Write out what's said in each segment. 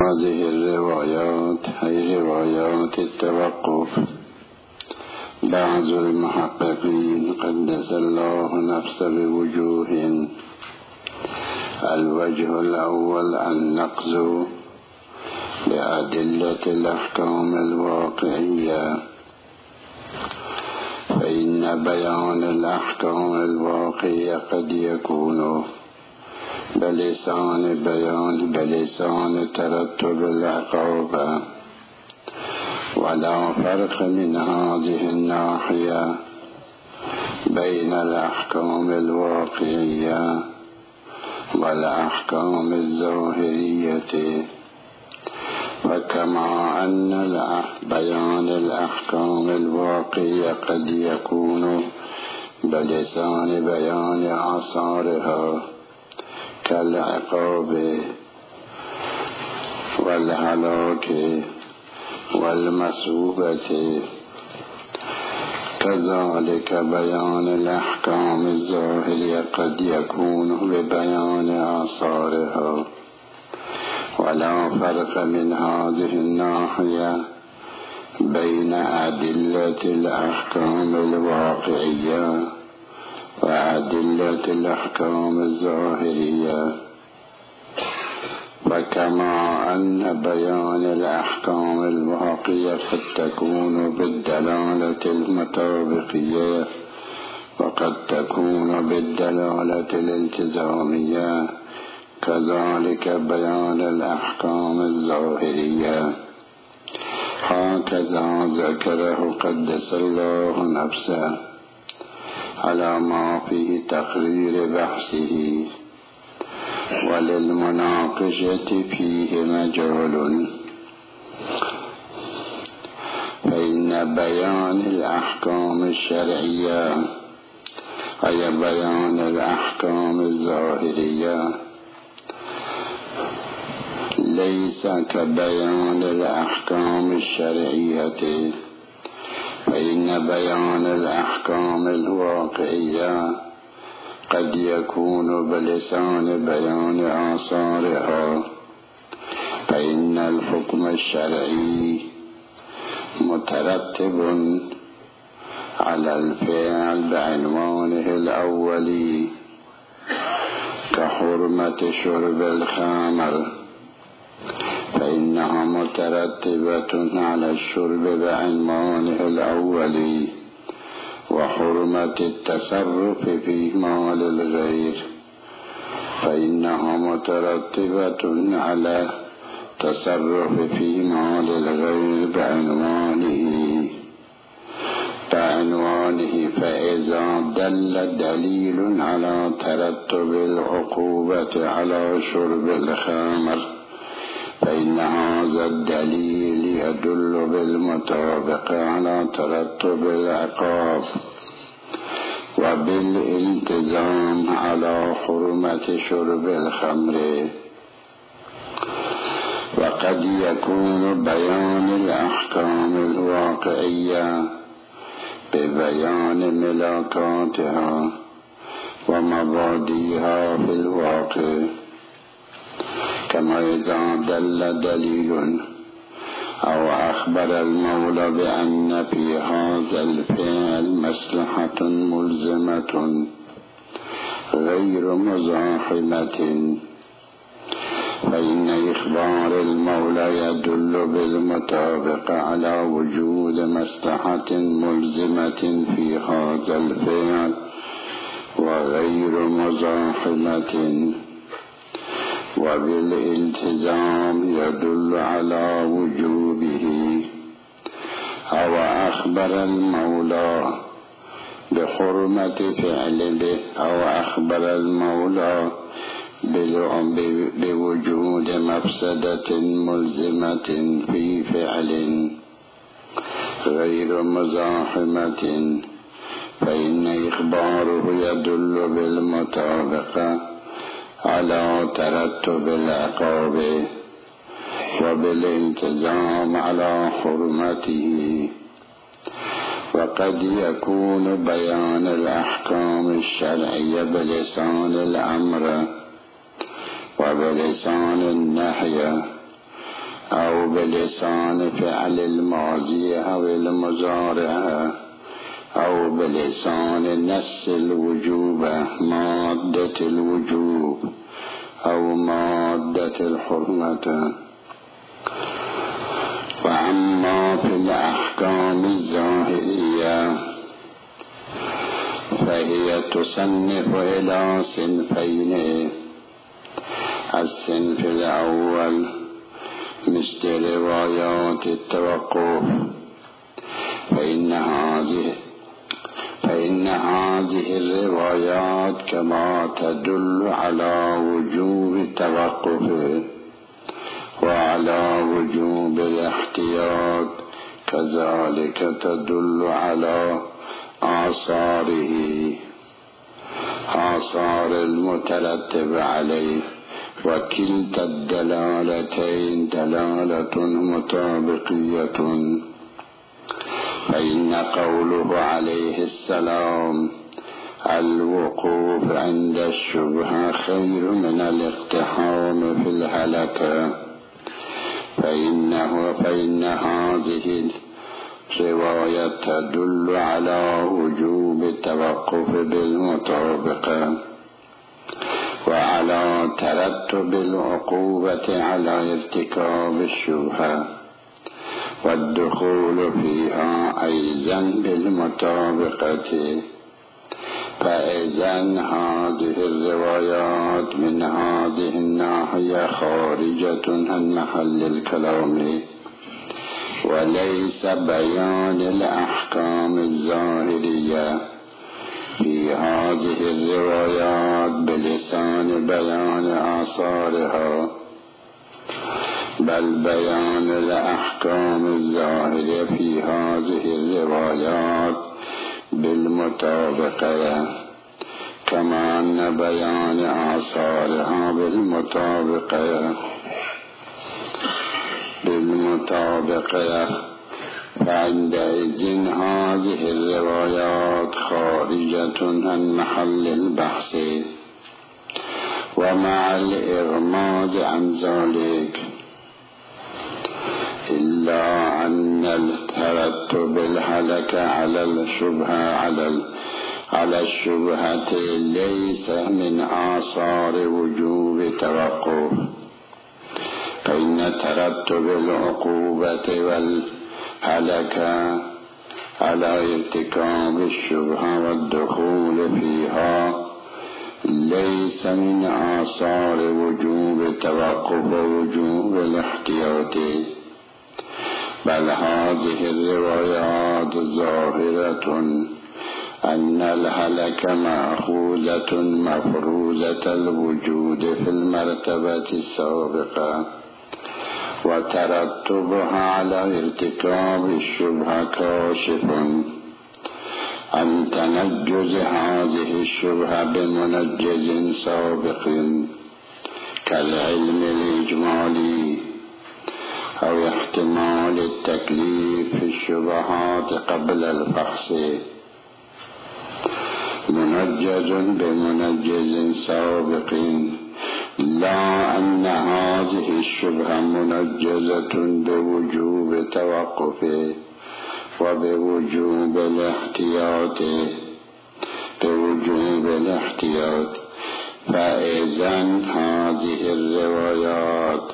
هذه الروايات هي روايات التوقف. بعض المحققين قدس الله نفسه بوجوه: الوجه الأول النقض بأدلة الأحكام الواقعية، فإن بيان الأحكام الواقعية قد يكون بلسان ترتب العقاب، ولا فرق من هذه الناحية بين الأحكام الواقعية والأحكام الظاهرية. وكما أن بيان الأحكام الواقعية قد يكون بلسان بيان آثارها كالعقاب والهلاك والمصوبة، كذلك بيان الأحكام الظاهرية قد يكون ببيان آثارها، ولا فرق من هذه الناحية بين أدلة الأحكام الواقعية وأدلة الأحكام الظاهرية. وكما أن بيان الأحكام الواقعية قد تكون بالدلالة المطابقية وقد تكون بالدلالة الالتزامية، كذلك بيان الأحكام الظاهرية. هكذا ذكره قدس الله نفسه على ما فيه تقرير بحثه، وللمناقشة فيه مجال. فإن بيان الأحكام الشرعية أي بيان الأحكام الظاهرية ليس كبيان الأحكام الشرعية، فإن بيان الأحكام الواقعية قد يكون بلسان بيان آثارها، فإن الحكم الشرعي مترتب على الفعل بعنوانه الأولي، كحرمة شرب الخمر، فإنها مترتبة على الشرب بعنوانه الأولي، وحرمة التصرف في مال الغير، فإنها مترتبة على التصرف في مال الغير بعنوانه. فإذا دل دليل على ترتب العقوبة على شرب الخمر، فإن هذا الدليل يدل بالمطابقة على ترتب العقاب، وبالالتزام على حرمة شرب الخمر. وقد يكون بيان الأحكام الواقعية ببيان ملاكاتها ومبادئها في الواقع، كما إذا دل دليل أو أخبر المولى بأن في هذا الفعل مصلحة ملزمة غير مزاحمة، فإن إخبار المولى يدل بالمطابقة على وجود مصلحة ملزمة في هذا الفعل وغير مزاحمة، وبالالتزام يدل على وجوبه. أو أخبر المولى بحرمة فعله، أو أخبر المولى بوجود مفسدة ملزمة في فعل غير مزاحمة، فإن إخباره يدل بالمطابقة على ترتب العقاب وبالالتزام على حرمته. وقد يكون بيان الأحكام الشرعية بلسان الأمر وبلسان النهي، بلسان فعل الماضي أو المضارع أو بلسان نص الوجوب مادة الوجوب أو مادة الحرمة. وأما في الأحكام الظاهرية فهي تصنف إلى صنفين: الصنف الأول مثل روايات التوقف، فإن هذه الروايات كما تدل على وجوب التوقف وعلى وجوب الاحتياط كذلك تدل على آثار المترتب عليه، وكلتا الدلالتين دلالة مطابقية. فإن قوله عليه السلام الوقوف عند الشبهة خير من الاقتحام في الهلكة، فإن هذه الرواية تدل على وجوب التوقف بالمطابقة وعلى ترتب العقوبة على ارتكاب الشبهة والدخول فيها أيضا بالمطابقة. فإذن هذه الروايات من هذه الناحية خارجة عن محل الكلام، وليس بيان الأحكام الظاهرية في هذه الروايات بلسان بيان آثارها، بل بيان الأحكام الظاهرة في هذه الروايات بالمطابقة، كما أن بيان آثارها بالمطابقة. فعندئذ هذه الروايات خارجة عن محل البحث. ومع الإغماض عن ذلك إلا أن الترتب الهلكة على الشبهة ليس من آثار وجوب التوقف، فإن ترتب العقوبة والهلكة على ارتكاب الشبهة والدخول فيها ليس من آثار وجوب التوقف ووجوب الاحتياط، بل هذه الروايات ظاهرة أن الهلكة مأخوذة مفروضة الوجود في المرتبة السابقة، وترتبها على ارتكاب الشبهة كاشف عن تنجز هذه الشبهة بمنجز سابق كالعلم الإجمالي أو احتمال التكليف في الشبهات قبل الفحص، منجز بمنجز سابق، لا أن هذه الشبهة منجزة بوجوب التوقف وبوجوب الاحتياط. فإذن هذه الروايات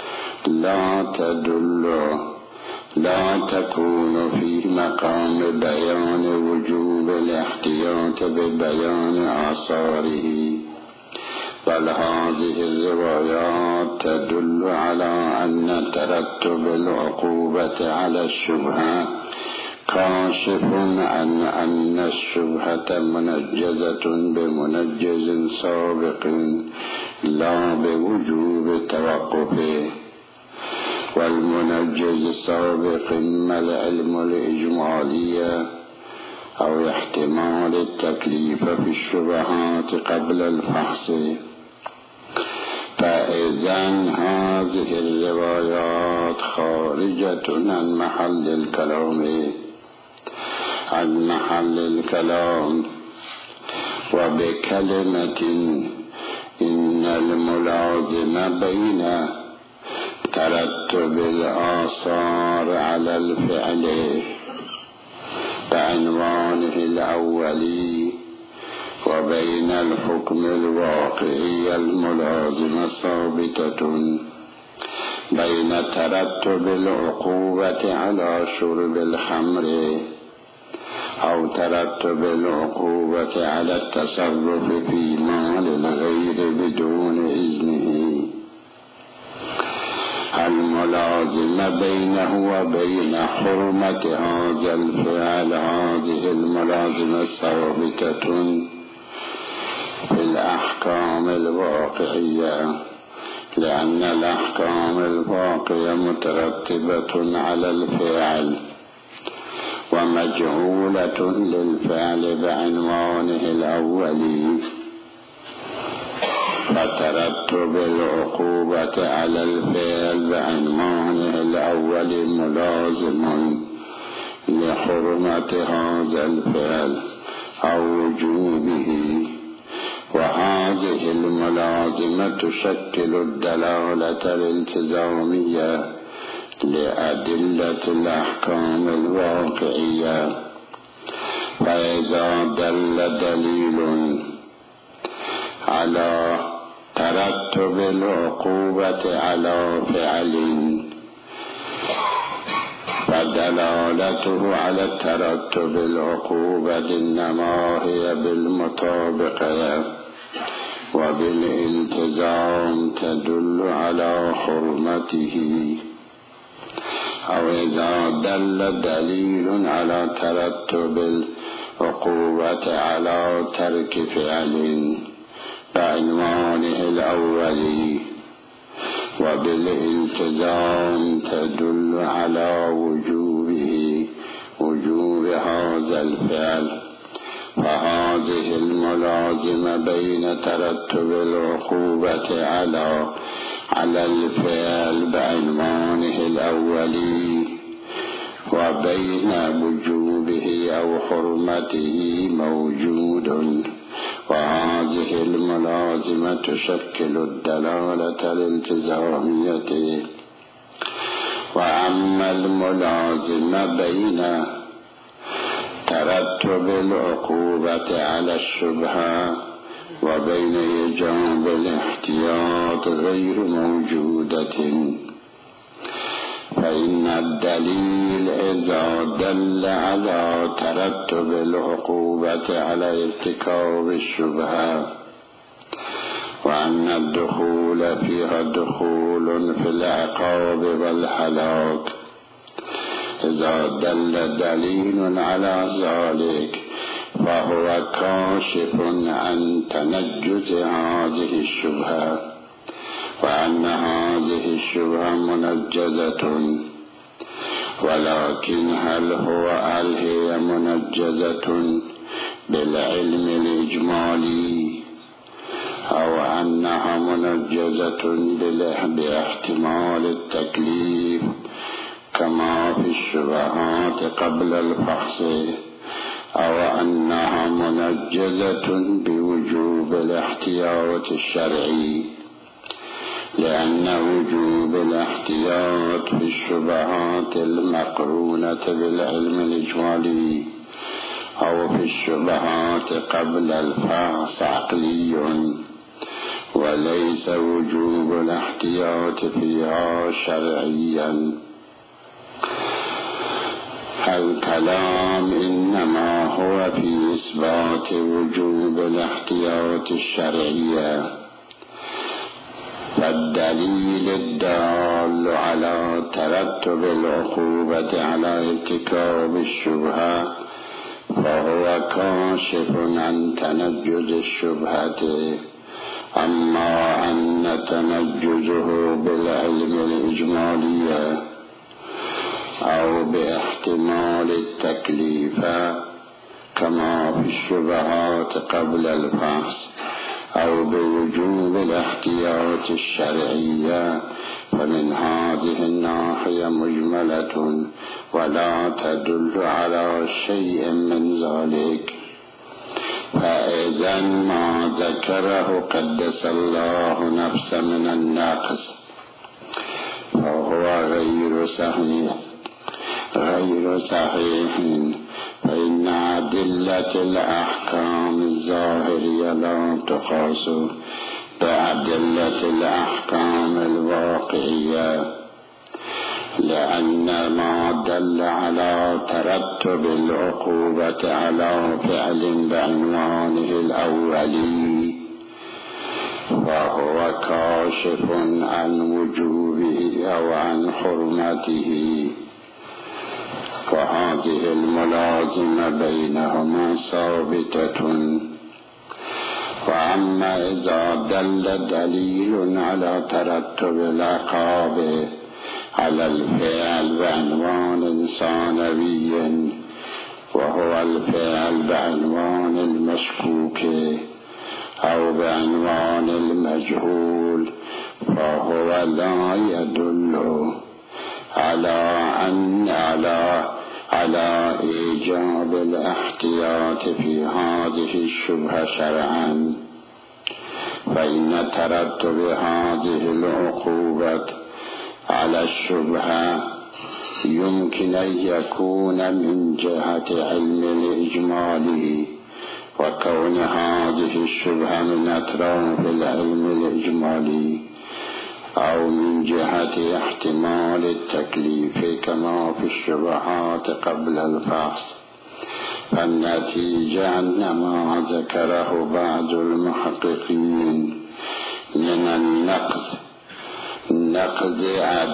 لا تكون في مقام بيان وجوب الاحتياط ببيان آثاره، بل هذه الروايات تدل على أن ترتب العقوبة على الشبهة كاشف عن أن الشبهة منجزة بمنجز سابق لا بوجوب التوقف. والمنجز السابق إما العلم الإجمالي أو احتمال التكليف في الشبهات قبل الفحص. فإذن هذه الروايات خارجة عن محل الكلام. وبكلمة إن الملازم ترتب الآثار على الفعل بعنوانه الأولي، وبين الحكم الواقعي الملازم ثابتة بين ترتب العقوبة على شرب الخمر أو ترتب العقوبة على التصرف في مال الغير بدون إذنه. الملازمة بينه وبين حرمة هذا الفعل هذه الملازمة ثابتة في الأحكام الواقعية، لأن الأحكام الواقعية مترتبة على الفعل ومجعولة للفعل بعنوانه الأولي، فترتب العقوبة على الفعل بعنوانه الأولي ملازم لحرمة هذا الفعل أو وجوبه، وهذه الملازمة تشكل الدلالة الالتزامية لأدلة الأحكام الواقعية. فإذا دل دليل على ترتب العقوبة على فعل فدلالته على ترتب العقوبة إنما هي بالمطابقة وبالالتزام تدل على حرمته. أو إذا دل دليل على ترتب العقوبة على ترك فعل بعنوانه الأولي وبالالتزام تدل على وجوب هذا الفعل، فهذه الملازمة بين ترتب العقوبة على الفعل بعنوانه الأولي وبين وجوبه أو حرمته موجود، وهذه الملازمة تشكل الدلالة الالتزامية. وأما الملازمة بين ترتب العقوبة على الشبهة وبين إيجاب الاحتياط غير موجودة، فإن الدليل إذا دل على ترتب العقوبة على ارتكاب الشبهة وأن الدخول فيها دخول في العقاب والهلاك، إذا دل دليل على ذلك فهو كاشف عن تنجز هذه الشبهة، وأن هذه الشبهة منجزة. ولكن هل هي منجزة بالعلم الإجمالي أو أنها منجزة باحتمال التكليف كما في الشبهات قبل الفحص، أو أنها منجزة بوجوب الاحتياط الشرعي، لأن وجوب الاحتياط في الشبهات المقرونة بالعلم الإجمالي أو في الشبهات قبل الفحص عقلي، وليس وجوب الاحتياط فيها شرعيا. الكلام إنما هو في إثبات وجوب الاحتياط الشرعية، فالدليل الدال على ترتب العقوبة على ارتكاب الشبهة فهو كاشف عن تنجز الشبهة، أما أن تنجزه بالعلم الإجمالي أو باحتمال التكليف كما في الشبهات قبل الفحص أو بوجوب الاحتياط الشرعية، فمن هذه الناحية مجملة ولا تدل على شيء من ذلك. فإذا ما ذكره قدس الله نفسه من النقص وهو غير صحيح فإن أدلة الأحكام الظاهرية لا تقاس بأدلة الأحكام الواقعية، لأن ما دل على ترتب العقوبة على فعل بعنوانه الأولي فهو كاشف عن وجوبه أو عن حرمته، وهذه الملازمة بينهما ثابتة. وأما إذا دل دليل على ترتب العقاب على الفعل بعنوان ثانوي وهو الفعل بعنوان المشكوك أو بعنوان المجهول، فهو لا يدل على إيجاب الاحتياط في هذه الشبهة شرعا، فإن ترتب هذه العقوبة على الشبهة يمكن أن يكون من جهة علم الإجمالي، وكون هذه الشبهة من أطراف العلم الإجمالي، أو من جهة احتمال التكليف كما في الشبهات قبل الفحص. فالنتيجة أن ما ذكره بعض المحققين من نقض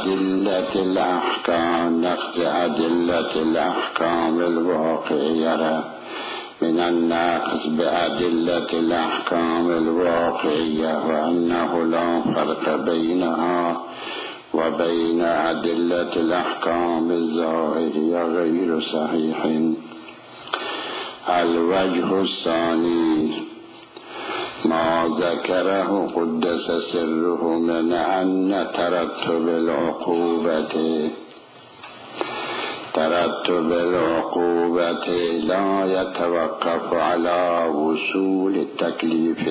أدلة الأحكام الواقعية، من الناقض بأدلة الأحكام الواقعية، وأنه لا فرق بينها وبين أدلة الأحكام الظاهرية غير صحيح. الوجه الثاني ما ذكره قدس سره من أن ترتب العقوبة لا يتوقف على وصول التكليف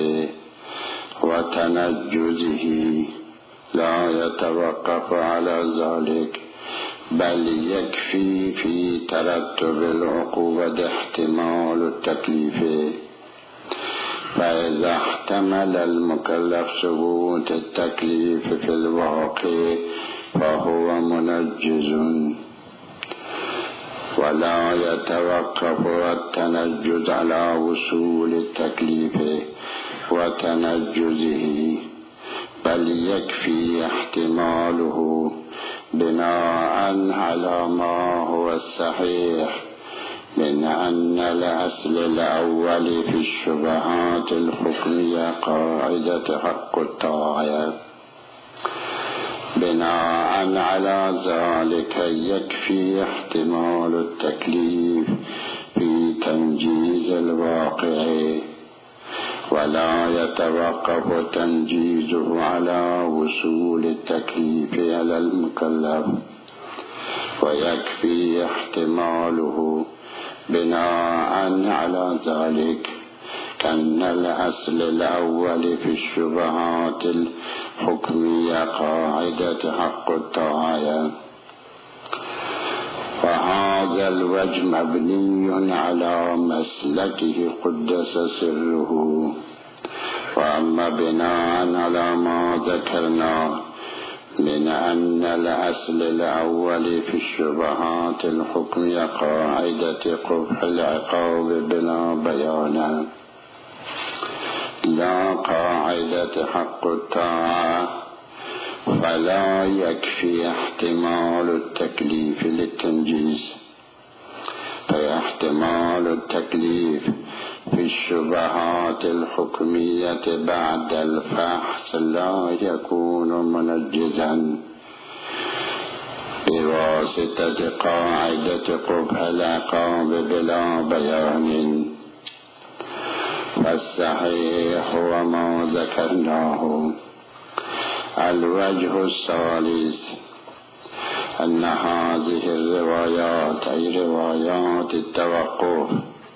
وتنجزه، لا يتوقف على ذلك، بل يكفي في ترتب العقوبة احتمال التكليف. فإذا احتمل المكلف ثبوت التكليف في الواقع فهو منجز، ولا يتوقف التنجز على وصول التكليف وتنجزه، بل يكفي احتماله بناء على ما هو الصحيح من أن الأصل الأول في الشبهات الحكمية قاعدة حق الطاعة. بناء على ذلك يكفي احتمال التكليف في تنجيز الواقع، ولا يتوقف تنجيزه على وصول التكليف على المكلف، ويكفي احتماله بناء على ذلك كأن الأصل الأول في الشبهات الحكمية قاعدة حق الطاعة. فهذا الوجه مبني على مسلكه قدس سره. وأما بناء على ما ذكرنا من أن الأصل الأول في الشبهات الحكمية قاعدة قبح العقاب بلا بيان، لا قاعدة حق الطاعة، فلا يكفي احتمال التكليف للتنجيز. فاحتمال التكليف في الشبهات الحكمية بعد الفحص لا يكون منجزا بواسطة قاعدة قبح العقاب بلا بيان. فالصحيح هو ما ذكرناه. الوجه الثالث أن هذه الروايات أي روايات التوقف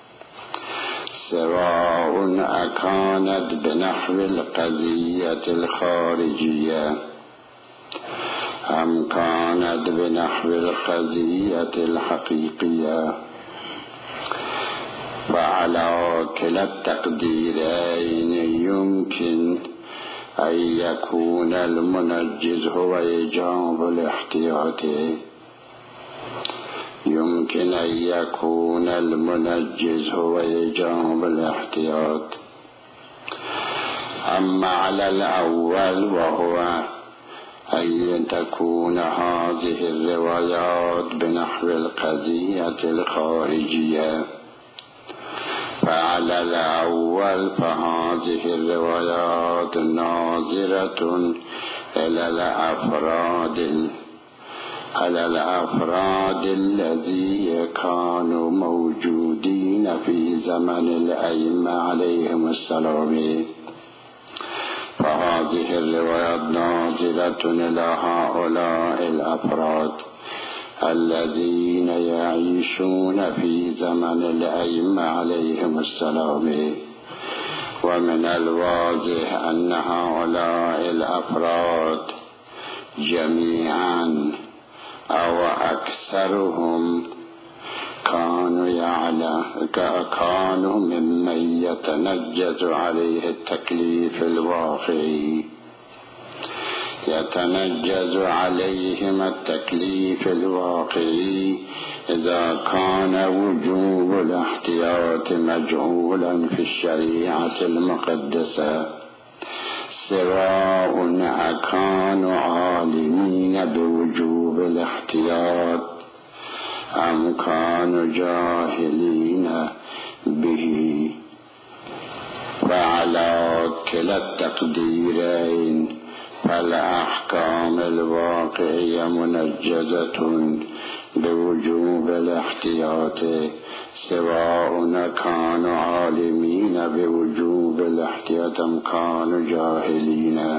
سواء أكانت بنحو القضية الخارجية أم كانت بنحو القضية الحقيقية. وعلى كلا التقديرين يمكن أن يكون المنجز هو إيجاب الاحتياط. يمكن أن يكون المنجز هو إيجاب الاحتياط. أما على الأول وهو أن تكون هذه الروايات بنحو القضية الخارجية، فعلى الأول فهذه الروايات ناظرة إلى الأفراد الذين كانوا موجودين في زمن الأئمة عليهم السلام. فهذه الروايات ناظرة إلى هؤلاء الأفراد الذين يعيشون في زمن الأئمة عليهم السلام. ومن الواضح أن هؤلاء الأفراد جميعا أو أكثرهم كانوا ممن يتنجز عليه التكليف الواقعي. يتنجز عليهم التكليف الواقعي إذا كان وجوب الاحتياط مجهولا في الشريعة المقدسة، سواء كانوا عالمين بوجوب الاحتياط أم كانوا جاهلين به. وعلى كلا التقديرين فالأحكام الواقعية منجزة بوجوب الاحتياط، سواء كانوا عالمين بوجوب الاحتياط أم كانوا جاهلين.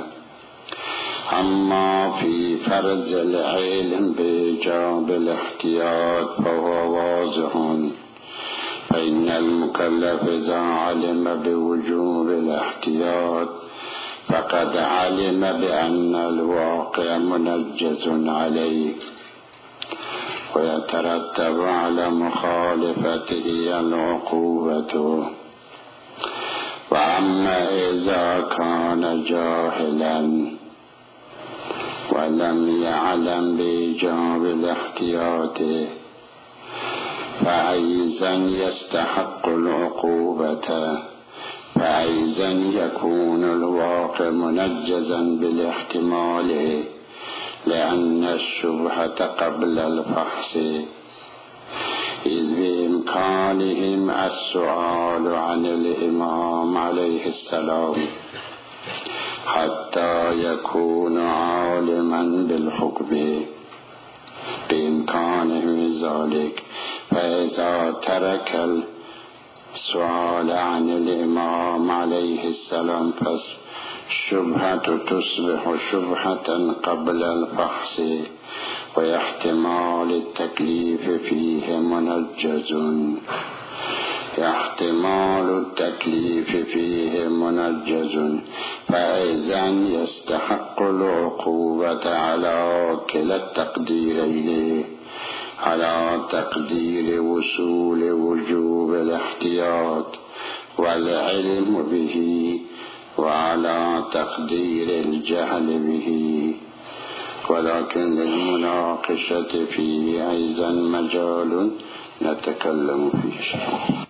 أما في فرض العلم بإيجاب الاحتياط فهو واضح، فإن المكلف إذا علم بوجوب الاحتياط فقد علم بأن الواقع منجز عليه، ويترتب على مخالفته العقوبة. وأما إذا كان جاهلا ولم يعلم بإيجاب الاحتياط فأيضا يستحق العقوبة، فأيضا يكون الواقع منجزا بالاحتمال، لأن الشبهة قبل الفحص، إذ بإمكانهم السؤال عن الإمام عليه السلام حتى يكون عالما بالحكم، بإمكانهم ذلك. فإذا ترك السؤال عن الإمام عليه السلام فالشبهة تصبح شبهة قبل الفحص، واحتمال التكليف فيه منجز. احتمال التكليف فيه منجز، فإذا يستحق العقوبة على كلا التقديرين، على تقدير وصول وجوب الاحتياط والعلم به، وعلى تقدير الجهل به. ولكن للمناقشة فيه أيضا مجال نتكلم فيه.